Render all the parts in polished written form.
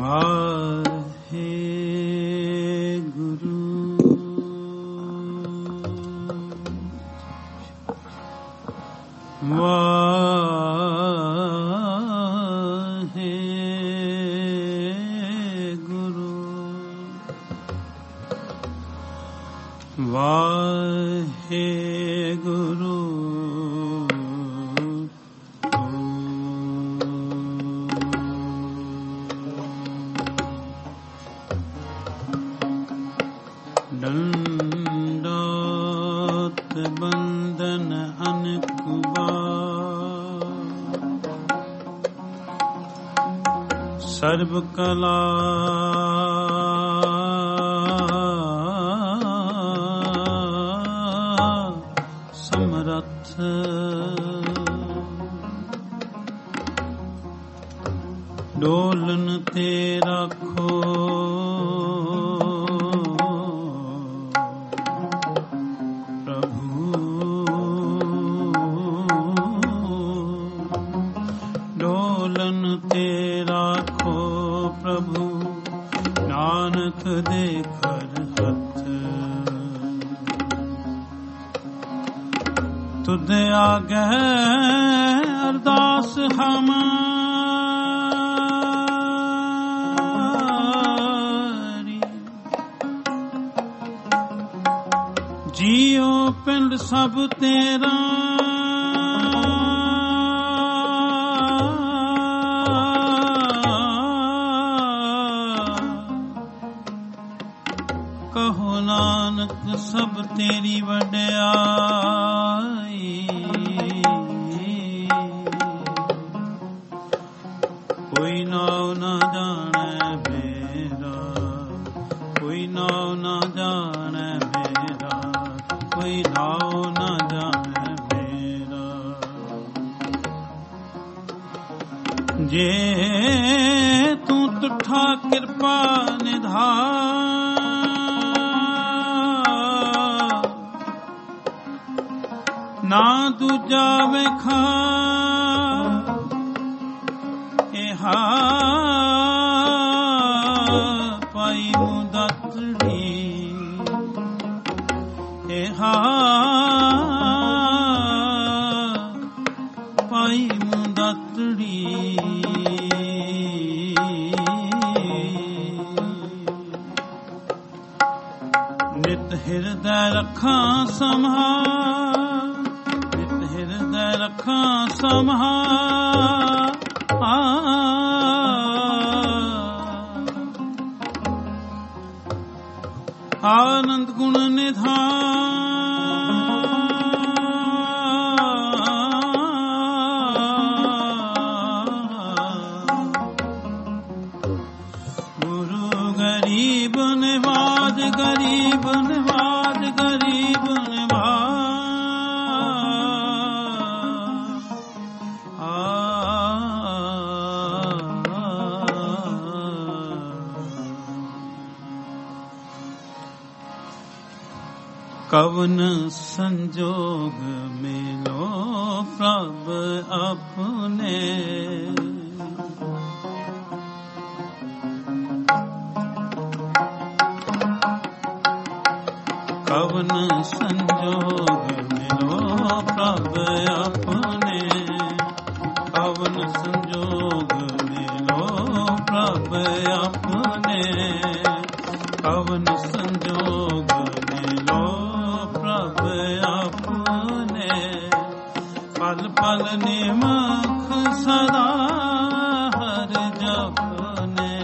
ਸਰਬ ਕਲਾ ਸਮਰੱਥ ਡੋਲਨ ਤੇ ਰੱਖੋ ਤੁਧ ਆਗੇ ਅਰਦਾਸ ਹਮਾਰੀ ਜੀਉ ਪਿੰਡ ਸਭ ਤੇਰਾ ਕਹੋ ਨਾਨਕ ਸਭ ਤੇਰੀ ਵਡਿਆਈ ਕੋਈ ਨਾਉ ਨਾ ਜਾਣੈ ਮੇਰਾ ਕੋਈ ਨਾਉ ਨਾ ਜਾਣੈ ਮੇਰਾ ਕੋਈ ਨਾਉ ਨਾ ਜਾਣੈ ਮੇਰਾ ਜੇ ਤੂੰ ਤੁਠਾ ਕਿਰਪਾ ਨਿਧਾਨ ਨਾ ਦੂਜਾ ਵੇਖਾ ਇਹਾ ਪਾਈ ਮੁਦਤੜੀ ਇਹਾ ਪਾਈ ਮੁਦਤੜੀ ਨਿਤ ਹਿਰਦੈ ਰੱਖਾਂ ਸੰਭਾਲ ਰੱਖਾਂ ਸੰਭਾਲ ਆਨੰਦ ਗੁਣ ਨਿਧਾਨ ਗੁਰੂ ਗਰੀਬ ਨਿਵਾਜ ਗਰੀਬ ਨਿਵਾਜ ਗਰੀਬ ਨਿਵਾਜ ਕਵਨ ਸੰਜੋਗ ਮਿਲੋ ਪ੍ਰਭ ਆਪਣੇ ਕਵਨ ਸੰਜੋਗ ਮਿਲੋ ਪ੍ਰਭ ਆਪਣੇ ਕਵਨ ਸੰਜੋਗ ਮਿਲੋ ਪ੍ਰਭ ਆਪਣੇ ਕਵਨ ਸੰਜੋਗ ਮਿਲੋ ਆਪਣੇ ਪਲ ਪਲ ਨਿਮਖ ਸਦਾ ਹਰ ਜਪਨੇ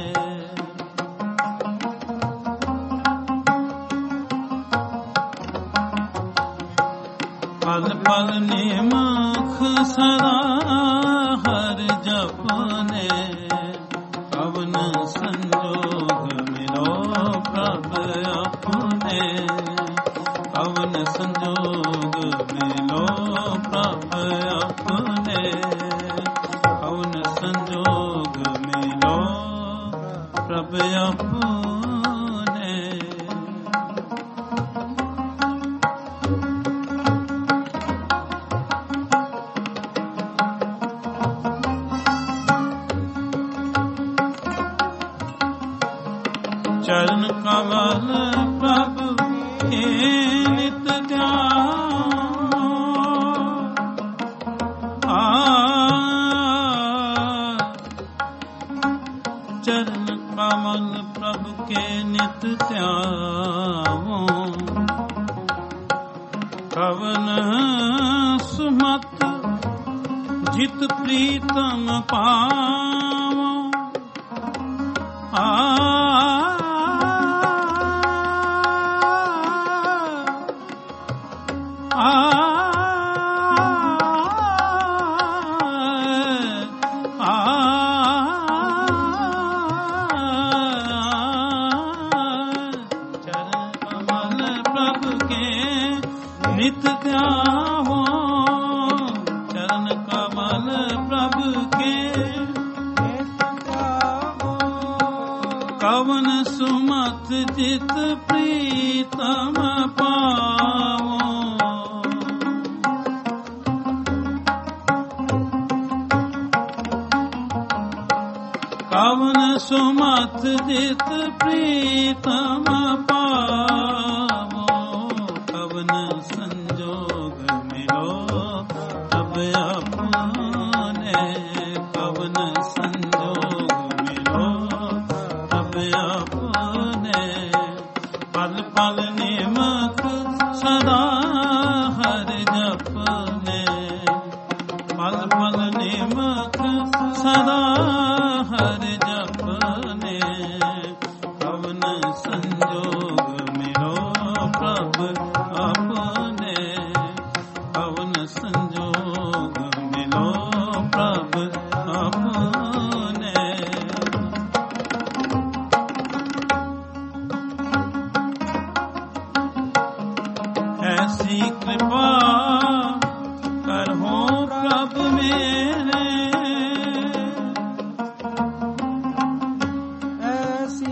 ਪਲ ਪਲ ਨਿਮਖ ਸਦਾ ਹਰ ਜਪਨੇ ਕਵਨ ਸੰਜੋਗ ਮਿਲੋ ਪ੍ਰਭ ਆਪਣੇ ਕਵਨ ਸੰਜੋਗ ਮਿਲੋ ਪ੍ਰਭ ਆਪਣੇ ਕਵਨ ਸੰਜੋਗ ਮਿਲੋ ਪ੍ਰਭ ਆਪਣੇ सुमत जित प्रीतम पावो। नित ध्यावो चरण कमल प्रभु के, कवन सुमत जित प्रीतम पावो। कवन सुमत जित प्रीतम पावो। कवन संजोग मिलो तब अपने, कवन संजोग मिलो तब अपने। पल पल निमक सदा हर जपने, पल पल निमक सदा हर जपने। कवन संजोग मिलो प्रभु अपने, कवन संजोग मिलो प्रभु अपने। ऐसी कृपा करहो प्रभु मेरे, ऐसी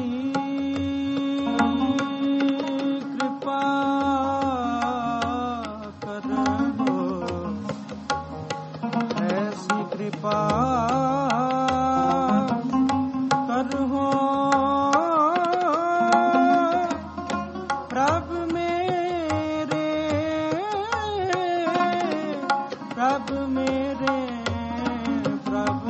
कृपा करहो, ऐसी कृपा करहो प्रभु मेरे, प्रभु मेरे, प्रभु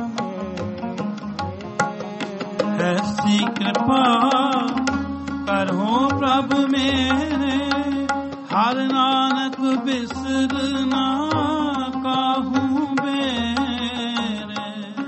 मेरे। ऐसी कृपा करहो प्रभु मेरे, हर नानक बिसरना काहू बेरे।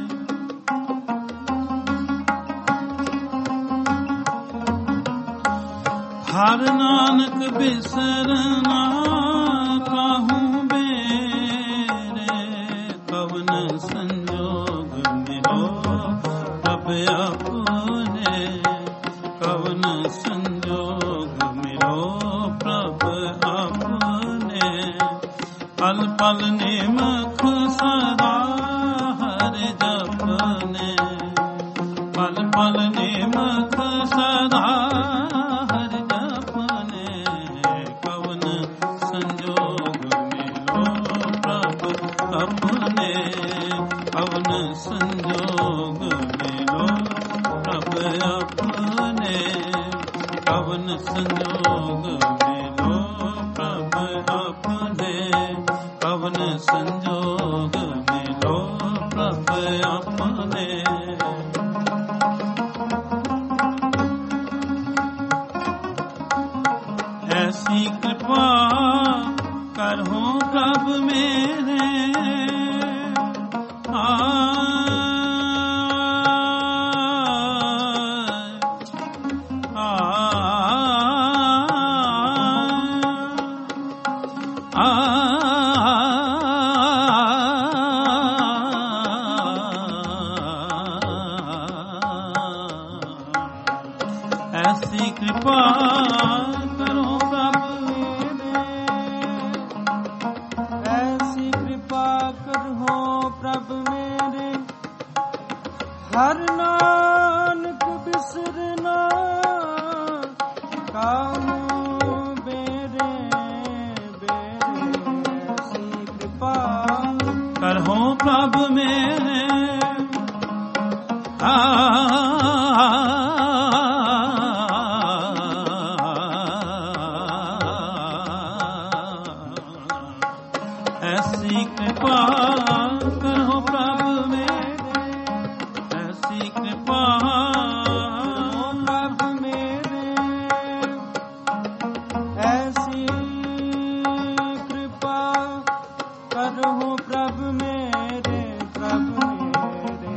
हर नानक बिसरना काहू बेरे। कवन संजोग मिलो तब अपने, कवन संजोग मिलो प्रभु अपने। पल पल निमख सदा हर जपने, पल पल निमख सदा हर जपने। कवन संजोग मिलो प्रभु अपने, कवन संजोग मिलो प्रभु अपने। कवन संजोग मिलो प्रभु अपने, कवन संजोग मिलो प्रभु अपने। ऐसी कृपा करहो प्रभु मेरे, ऐसी कृपा करो प्रभु मेरे, ऐसी कृपा करहो प्रभु मेरे। हर नानक बिसरना काहू बेरे, बेरे। ऐसी कृपा करहो प्रभु मेरे, ऐसी कृपा करो प्रभु मेरे, ऐसी कृपा करो प्रभु मेरे। ऐसी कृपा करहो ਪ੍ਰਭ ਮੇਰੇ ਪ੍ਰਭ ਮੇਰੇ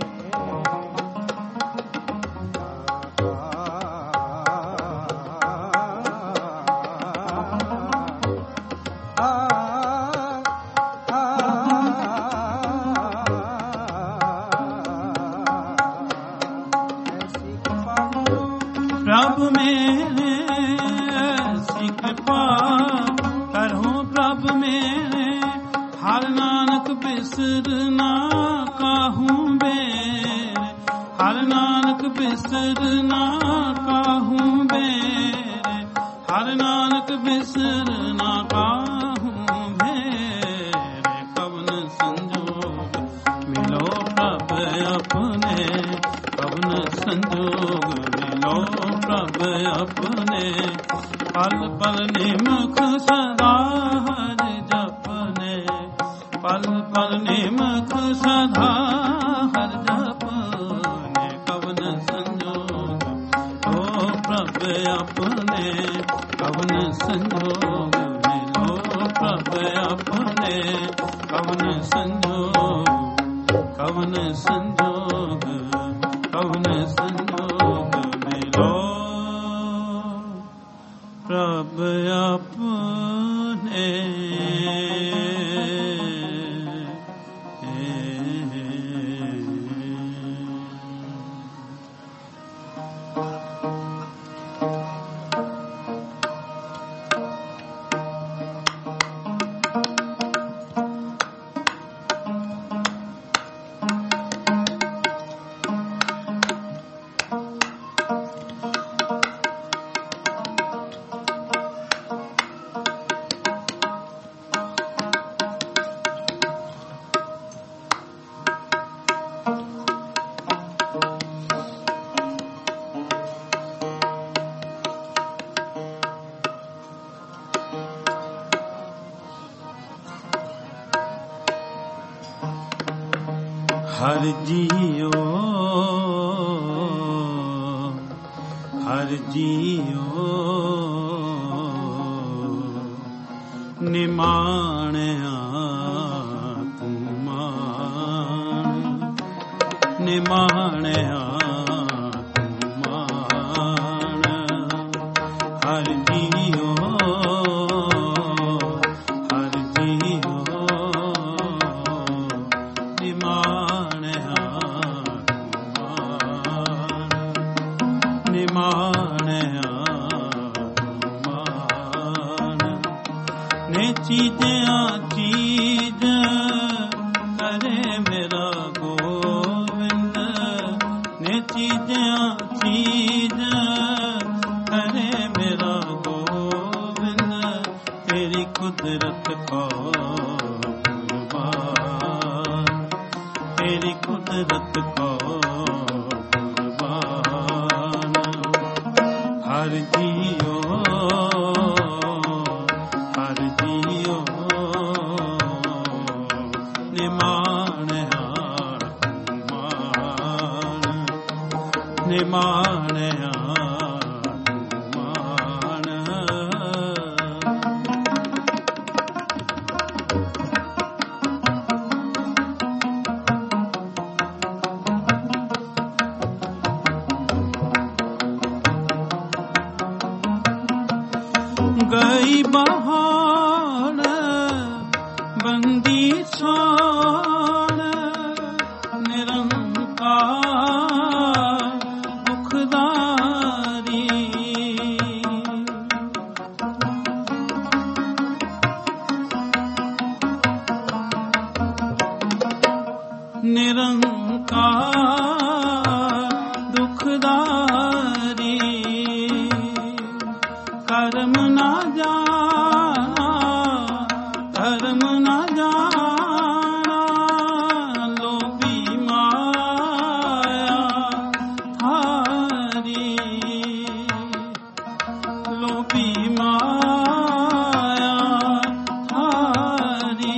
ਪ੍ਰਭ ਮੇਰੇ ਐਸੀ ਕਿਰਪਾ ਕਰਹੁ ਪ੍ਰਭ ਮੇਰੇ ਹਰਿ ਨਾਨਕ ਬਿਸਰ ਨਾ ਕਾਹੂ ਬੇਰ ਹਰਿ ਨਾਨਕ ਬਿਸਰ ਨਾ ਕਾਹੂ ਬੇਰ ਹਰਿ ਨਾਨਕ ਬਿਸਰ ਨਾ ਕਾਹੂ ਬੇਰ ਕਵਨ ਸੰਜੋਗ ਮਿਲੋ ਪ੍ਰਭ ਆਪਣੇ ਕਵਨ ਸੰਜੋਗ ਮਿਲੋ ਪ੍ਰਭ ਆਪਣੇ ਪਲ ਪਲ ਨਿਮਖ ਸਦਾ ਹਰਿ ਜਪਨੇ ਪਲ ਪਲ ਨਿਮਖ ਸਦਾ ਹਰਿ ਜਪਨੇ ਕਵਨ ਸੰਜੋਗ ਓ ਪ੍ਰਭ ਆਪਣੇ ਕਵਨ ਸੰਜੋਗ ਮਿਲੋ ਪ੍ਰਭ ਆਪਣੇ ਕਵਨ ਸੰਜੋਗ ਕਵਨ ਸੰਜੋਗ ਕਵਨ ਸੰਜੋਗ ਮਿਲੋ ਪ੍ਰਭ ਆਪਣੇ ਹਰਿ ਜੀਓ ਹਰਿ ਜੀਓ ਨਿਮਾਣਿਆ ਤੂੰ ਮਾਣ ਨਿਮਾਣਿਆ ਤੂੰ ਮਾਣ ਹਰਿ ਜੀਓ ਹਰਿ ਜੀਓ ਨਿਮਾਣਿਆ ਨਿਮਾਣਿਆ ਮਾਣ ਨੇ ਚੀਜ਼ਾਂ ਚੀਜ਼ ਕਰੇ ਮੇਰਾ ਗੋਵਿੰਦ ਨੇ ਚੀਜ਼ਾਂ ਚੀਜ਼ ਕਰੇ ਮੇਰਾ ਗੋਵਿੰਦ ਤੇਰੀ ਕੁਦਰਤ ਕੋ ਕੁਰਬਾਨ ਤੇਰੀ ਕੁਦਰਤ ਕੋ ਹਰਿ ਜੀਓ ਹਰਿ ਜੀਓ ਨਿਮਾਣਿਆ ਮਾਣ ਨਿਮਾਣਿਆ ਮਾਣ ਗਈ ਬਹਾਰ ਬੰਦੀ ਛਾਣ ਨਿਰੰਕਾਰ ਦੁਖਦਾਰੀ ਨਿਰੰਕਾਰ ਦੁਖਦਾਰੀ ਕਰਮ ਨਾ ਜਾਣਾ ਧਰਮ ਨਾ ਜਾਣਾ ਲੋਭੀ ਮਾਇਆ ਹਾਰੀ ਲੋਭੀ ਮਾਇਆ ਹਾਰੀ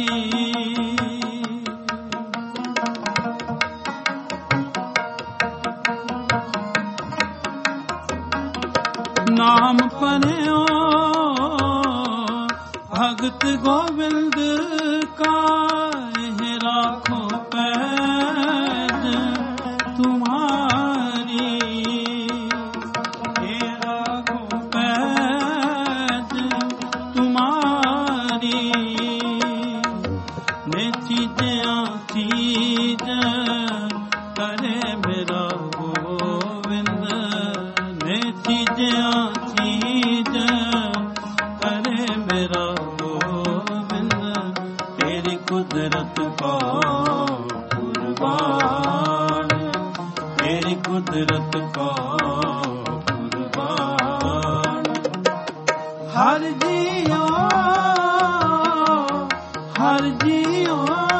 ਨਾਮ ਪਰਿਓ ਭਗਤ ਗੋਬਿੰਦ ਕਾ ਚੀਜ਼ਾਂ ਚੀਜ਼ ਕਰੇ ਮੇਰਾ ਗੋਬਿੰਦ ਨੇ ਚੀਜ਼ਾਂ ਚੀਜ਼ ਕਰੇ ਮੇਰਾ ਗੋਬਿੰਦ ਤੇਰੀ ਕੁਦਰਤ ਕੋ ਕੁਰਬਾਨ ਤੇਰੀ ਕੁਦਰਤ ਕੋ ਕੁਰਬਾਨ ਹਰ ਜੀਓ ਹਰ ਜੀਓ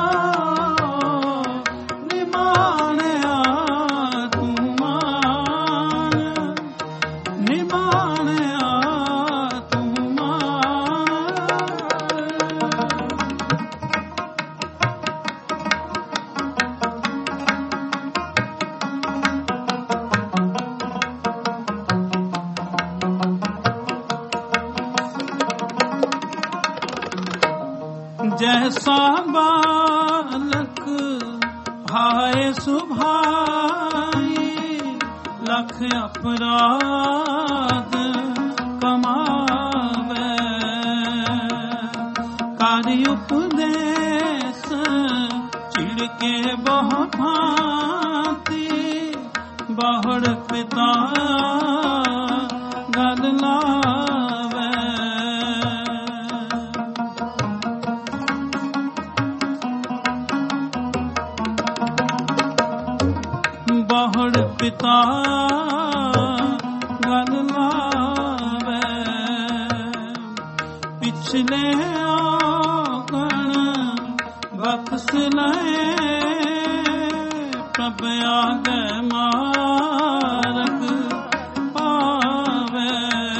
ਨਿਮਾਣਿਆ ਤੂੰ ਮਾਨ ਨਿਮਾਣਿਆ ਤੂੰ ਮਾਨ जैसा बालक भाए सुभाई लख अपराध कमावे कार्य उपदेश छिड़के बहु भांति बहुड़ पिता गल लावे बहुड़ पिता गल लावे पिछले आगण बख्श लए प्रभ आगे मारग पावे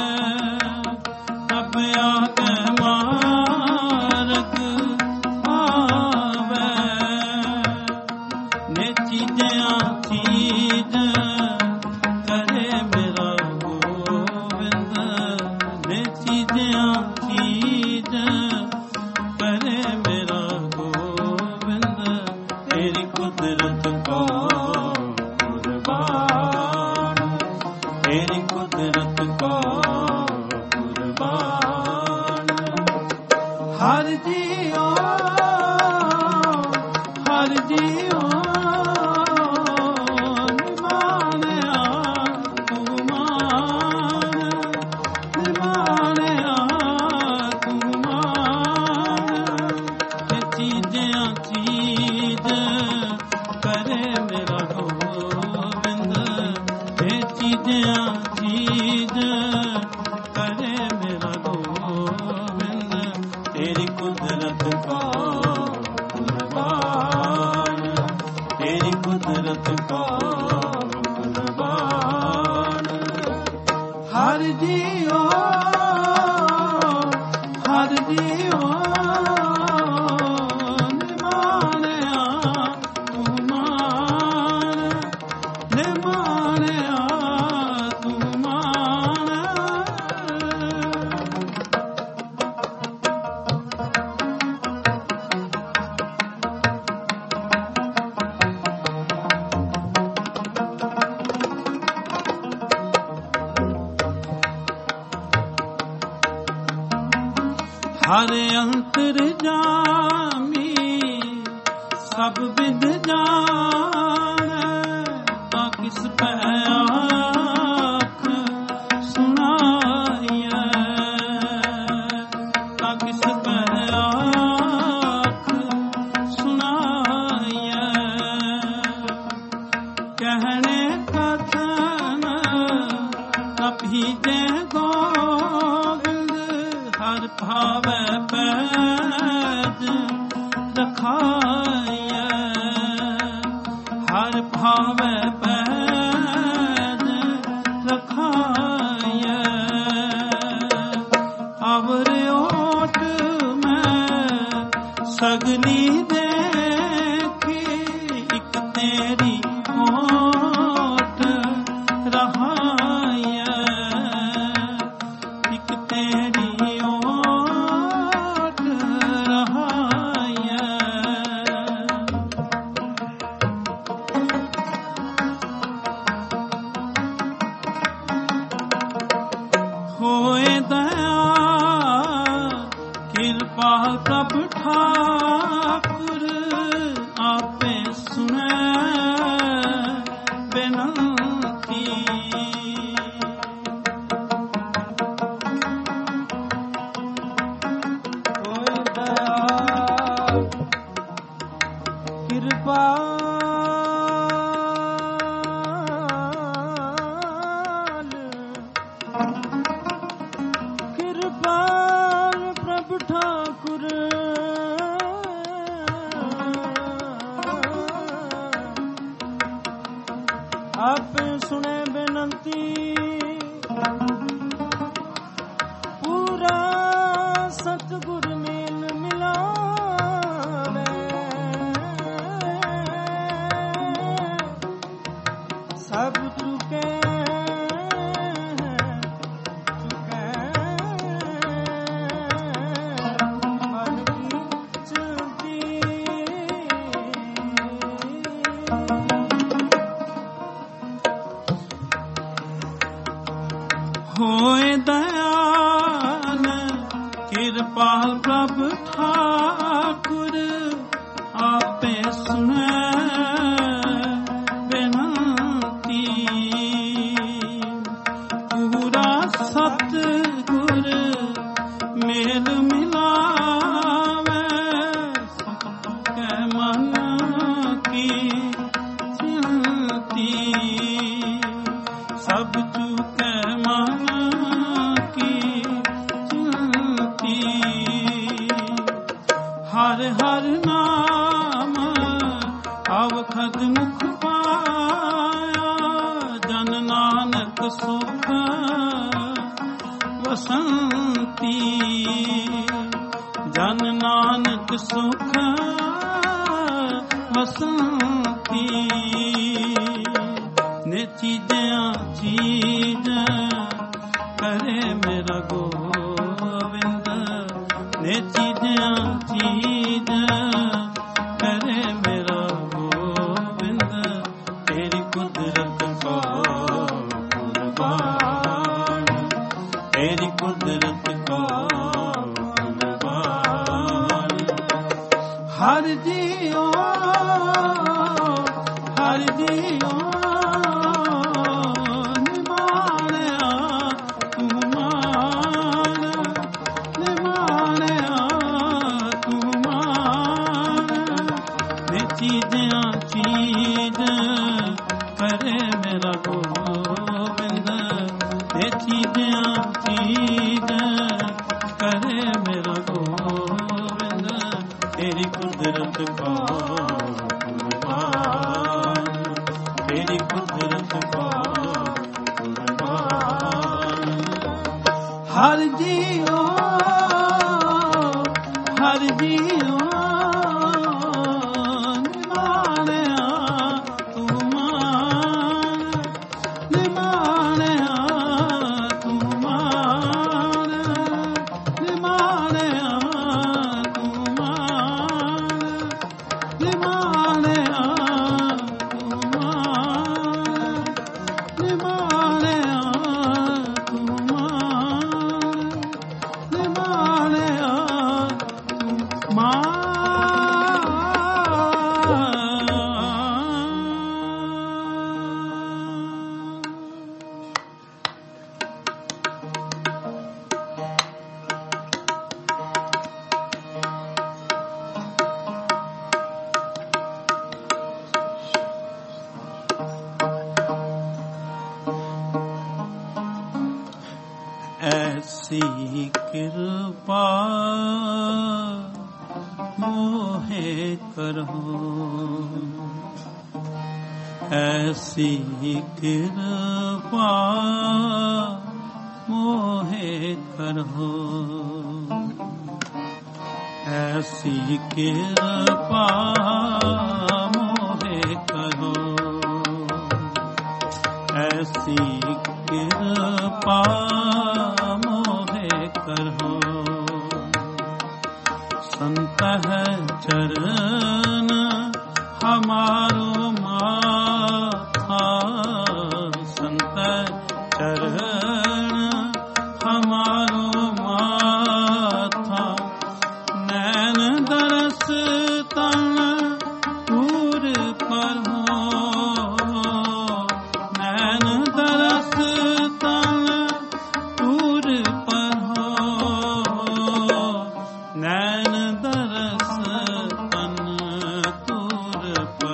प्रभ आगे मारग पावे ने चीज़ां चीज करे मेरा गोविंद ने चीज़ां चीज करे मेरा गोविंद तेरी कुदरत को कुर्बान तेरी कुदरत को कुर्बान हर जियो हर जियो चीज करे मेरा गोविंद तेरी कुदरत को कुर्बान तेरी कुदरत को कुर्बान हर जियो निमाणिया तू मान निमाणिया तू मान हर अंतर जामी सब विद जाने ता किस पे आँख सुनाइए ता किस पे आँख सुनाइए कहने कथन न भीजे गोविंद हर भावे पैज रखाइए हर भावे पैज रखाइए अवर ओट में सगली देखी एक तेरी ओट रहाइए एक तेरी ओट रहाइए होए दया कृपा प्रभ ठाकुर कृपाल प्रभु ठाकुर आप सुने बेनंती पूरा सतगुर मेल मिलावे सब चुके होए दयाल कृपाल प्रभु ठाकुर आपे सुने बेनंती पूरा सतगुर मेल मिलावे के मन की चिंती सब चुके मन हर हर नाम अवखद मुख पाया जन नानक सुख वसंती जन नानक सुख वसंती ने चीज़ें चीज करे मेरा गोविंद ने चीज़ें चीज करे मेरा गोविंद तेरी कुदरत को कुर्बान तेरी कुदरत को कुर्बान हर जियो चीज़ें चीज करे मेरा गोविंद ये चीज़ें चीज करे मेरा गोविंद तेरी कुदरत को कुर्बान तेरी कुदरत को कुर्बान हर जियो ऐसी कृपा मोहे करो ऐसी कृपा मोहे करो ऐसी कृपा मोहे करो ऐसी कृपा करो संत है चरण हमारो माथा संत चरण हमारो माथा नैन दरस तन दूर पर हो नैन दरस तन दूर पर हो नैन दरस तन दूर पर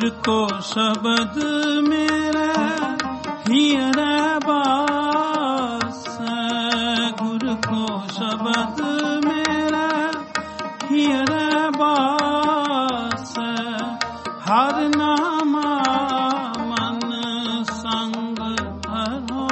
गुर को शब्द मेरा हियर बास, गुर को शब्द मेरा हियर बास, हर नामा मन संग धरो।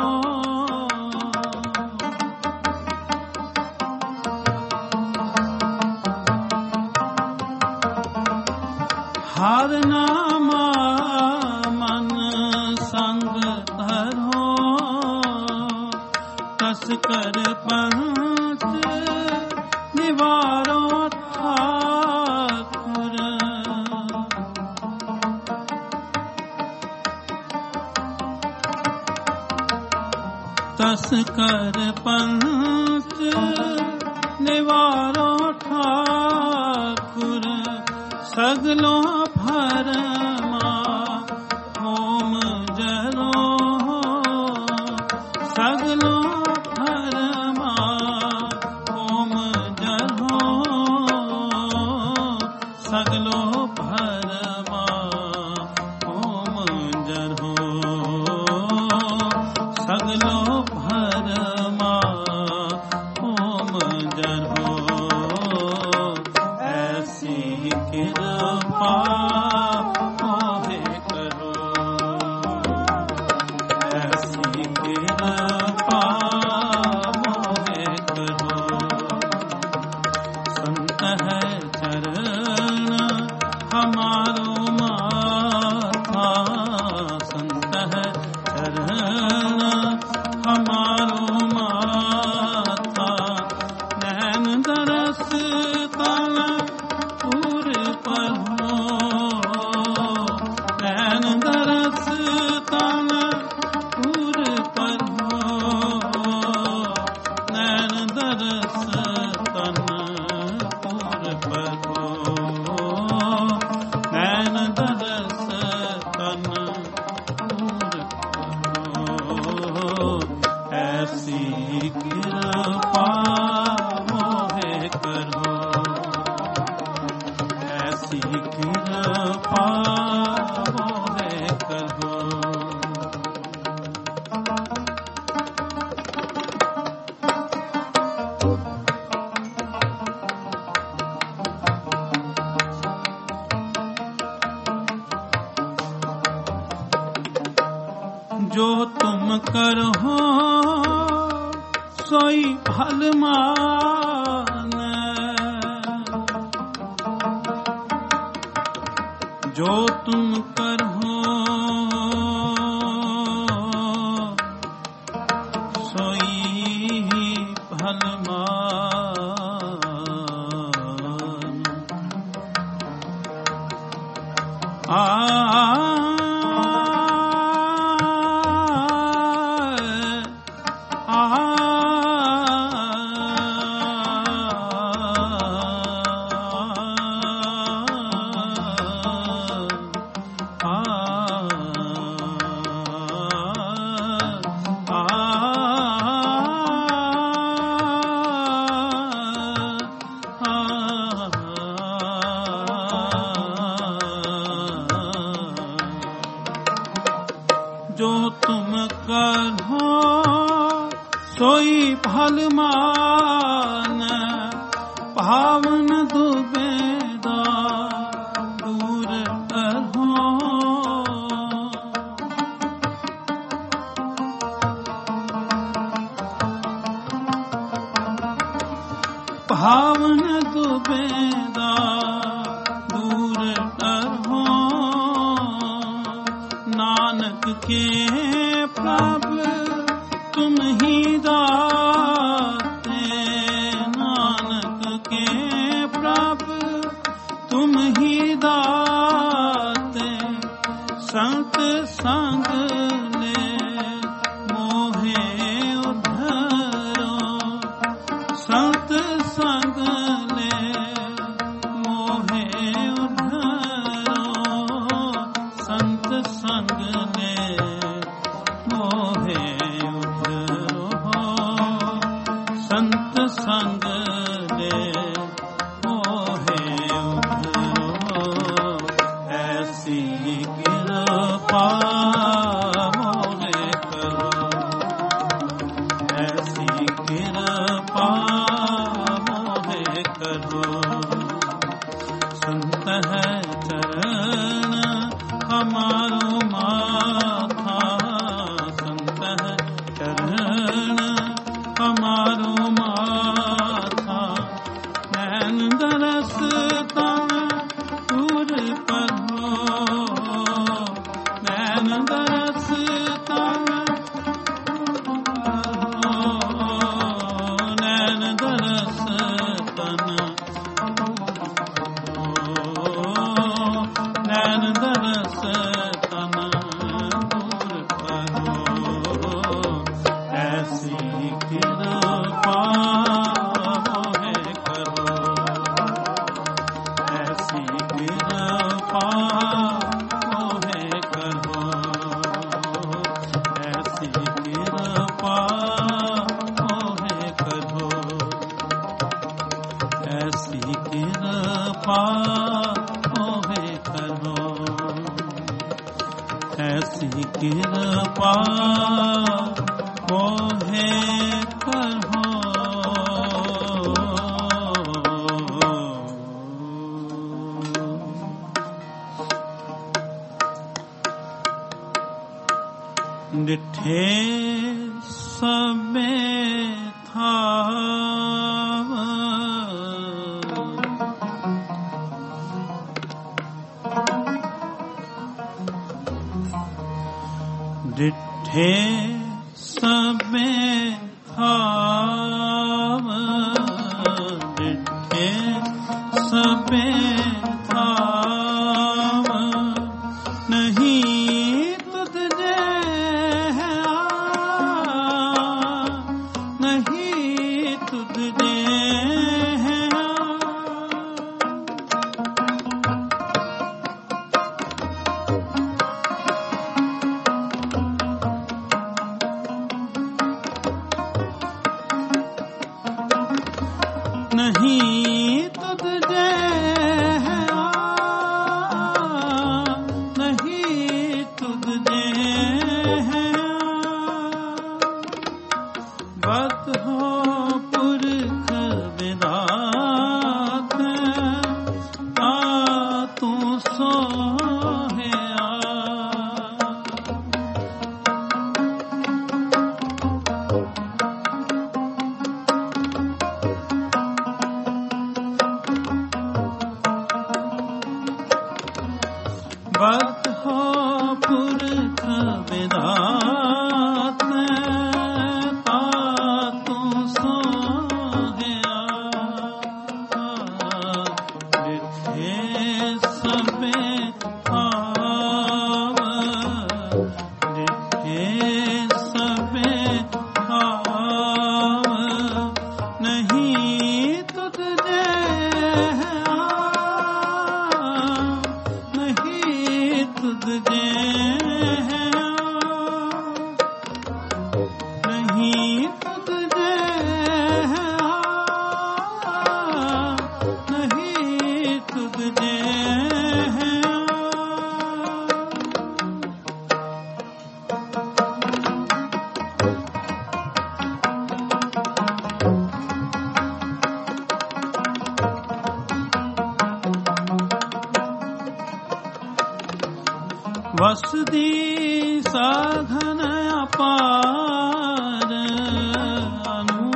हर नामा मन संग धरो, तस कर पंच निवारो ठाकुर। तस कर पंच निवारो ठाकुर, सगलो भरमा होम जरो, सगलो भरमा होम जरो, सगलो भरमा होम जरो, सगलो भरमा होम जरो। ऐसी कृपा मोहे करो, ऐसी कृपा मोहे करो। संत है चरण हमारो माथा, संत है चरण हमारो माथा। नैन दरस तन पूर पर हो, नैन दरस तन पूर पर हो, नैन दरस तन पूर पर हो, नैन दरस तन पूर पर हो। ऐसी कृपा मोहे करो, ऐसी कृपा मोहे करो। जो तुम करहो सोई फल माने, जो तुम करहो सोई फल माने। जो तुम करहो सोई फल मान, पावन दुबेदा दूर करहो। पावन दुबेदा दूर करहो, नानक के प्रभु तुम ही दाते, नानक के प्रभु तुम ही दाते। संत संग ले मोहे उद्धरो, संत संग ले मोहे उद्धरो, संत संग ले मोहे उद्धरो। सबे थाव डिठे सबे थाव डिठे सबे थाव नहीं तुझ जे है नहीं तुझ जे है नहीं तुझ जे है नहीं तुझ जे है बात हो पुरख विदात आ तू सो है बात हो पुरख विदात ता तू सो है डिठे सबे थाव डिठे सबे थाव नहीं तुझ जे है नहीं तुझ जे है नहीं तुझ जे है नहीं तुझ जे है वसुदी साधन अपार अनु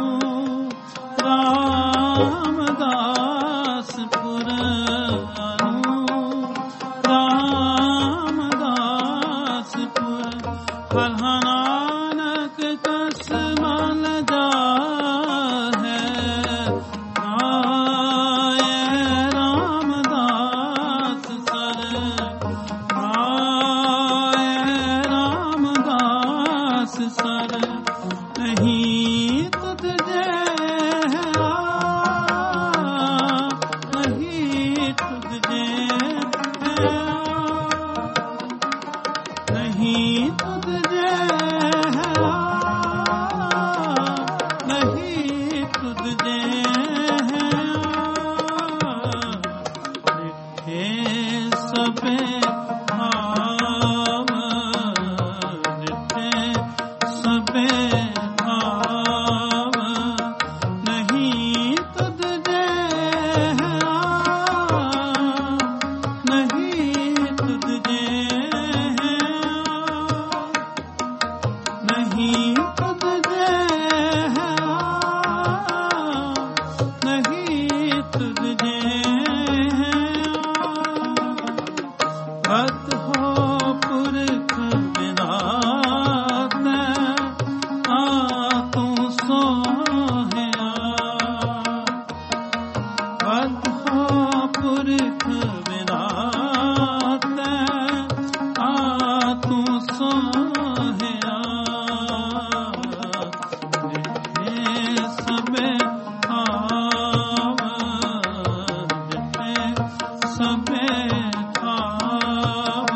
रामदासपुर अनु रामदासपुर हर नानक कस मन जा है आए रामदास सर सर नहीं तुझ जे है नहीं तुझ जे है नहीं तुझ जे है नहीं तुझ जे है डिठे सबे थाव डिठे सबे थाव नहीं तुझ जे है नहीं तुझ जे है नहीं तुझ जे है नहीं तुझ जे है बात हो पुरख विदात आ तू सो है बात हो पुरख विदात आ तू सो है डिठे सबे थाव डिठे सबे थाव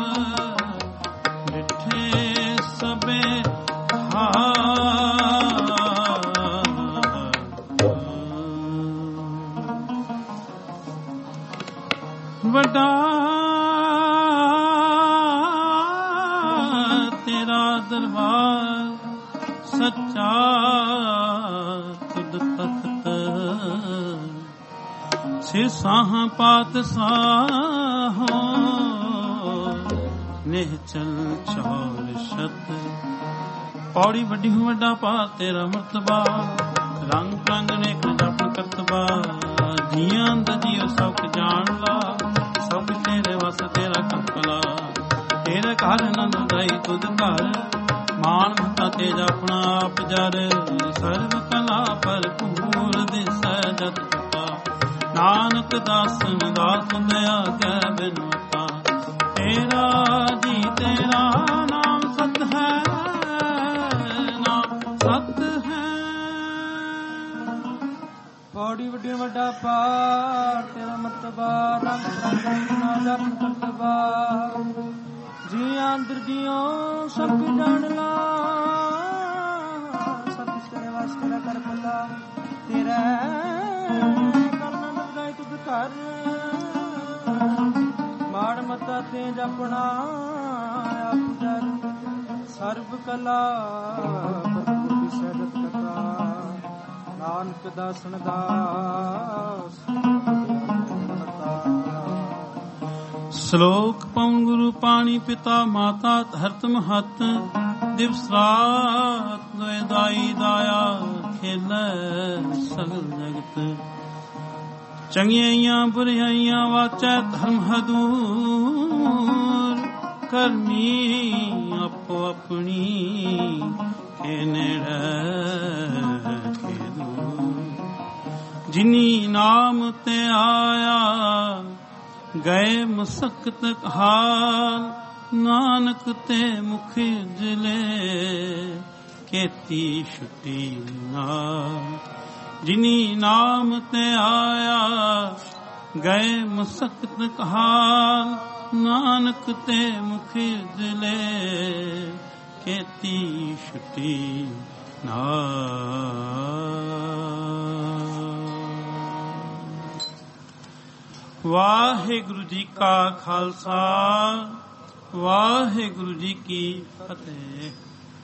डिठे सबे बड़ा तेरा दरबार सच्चा तुद तख्त से साह पातशाह निहचल 4 शत ਪੌੜੀ ਵੱਡੀ ਵੱਡਾ ਪਾ ਤੇਰਾ ਮਰਤਬਾ, ਰੰਗ ਰੰਗ ਨੇ ਜਪ ਕਰਤਬਾ, ਜੀਆਂ ਦਾ ਜੀਓ ਸਭ ਜਾਣ ਲਾ, ਸਭ ਤੇਰੇ ਵਸ ਤੇਰਾ ਕੰਪਲਾ, ਤੇਰੇ ਘਰ ਨੰਦ ਗਈ ਤੁਧ ਘਰ, ਮਾਨ ਮਤਾ ਤੇਜ ਆਪਣਾ ਆਪ ਜਰ, ਸਰਬ ਕਲਾ ਭਰਪੂਰ ਦਿਸੈ ਜਤ ਪਿਤਾ, ਨਾਨਕ ਦਾਸਨ ਦਾਸ ਦਇਆ ਕੈ ਬਿਨਵਤਾ, ਤੇਰਾ ਜੀ ਤੇਰਾ ਨਾਮ ਸਤ ਹੈ, ਨਾਮ ਸਤ ਹੈ। ਪੌੜੀ ਵੱਡੀ ਵੱਡਾ ਪਾਰ ਤੇਰਾ ਮਰਤਬਾ, ਰੰਗ ਰੰਗ ਨਾ ਜਪ ਕਰਤਬਾ, ਜੀਆਂ ਅੰਦਰ ਜੀਓ ਸਭ ਜਾਣ ਲਾ, ਸਭ ਤੇਰੇ ਵਾਸ ਤੇਰਾ ਕਰ ਪੱਲਾ, ਤੇਰਾ ਕਰਨਾ ਨਗਾਈ ਤੁਧ ਘਰ, ਮਾੜ ਮਤਾ ਤੇਜ ਆਪਣਾ ਆਪ ਜਰ, ਸਰਬ ਕਲਾ ਭਰਪੂਰ ਸਹਿਜਤ ਕਥਾ, ਨਾਨਕ ਦਾਸਨ ਦਾਸ। ਸ਼ਲੋਕ ਪਉ ਗੁਰੂ ਪਾਣੀ ਪਿਤਾ ਮਾਤਾ ਧਰਤ ਮਹਤ, ਦਿਵਸ ਰਾਤ ਦੋਇ ਦਾਈ ਦਾਇਆ, ਖੇਲੈ ਸਗਲ ਜਗਤ, ਚੰਗਿਆਈਆਂ ਬੁਰਾਈਆਂ ਵਾਚੈ ਧਰਮ ਹਦੂਰ, ਕਰਮੀ ਆਪੋ ਆਪਣੀ ਕੇ ਨੇੜੇ ਕੇ ਦੂਰ, ਜਿਨੀ ਨਾਮ ਤੇ ਆਇਆ ਗਏ ਮਸਕਤ ਹਾਲ, ਨਾਨਕ ਤੇ ਮੁਖ ਜਿਲੇ ਕੀਤੀ ਛੁੱਟੀ ਨਾਲ, ਜਿਨੀ ਨਾਮ ਤੇ ਆਇਆ ਗਏ ਮਸਕਤ ਹਾਲ, ਨਾਨਕ ਤੇ ਮੁਖ ਜਿਲੇ ਕੀਤੀ ਛੁੱਟੀ ਨਾਲ। ਵਾਹਿਗੁਰੂ ਜੀ ਕਾ ਖਾਲਸਾ, ਵਾਹਿਗੁਰੂ ਜੀ ਕੀ ਫਤਿਹ।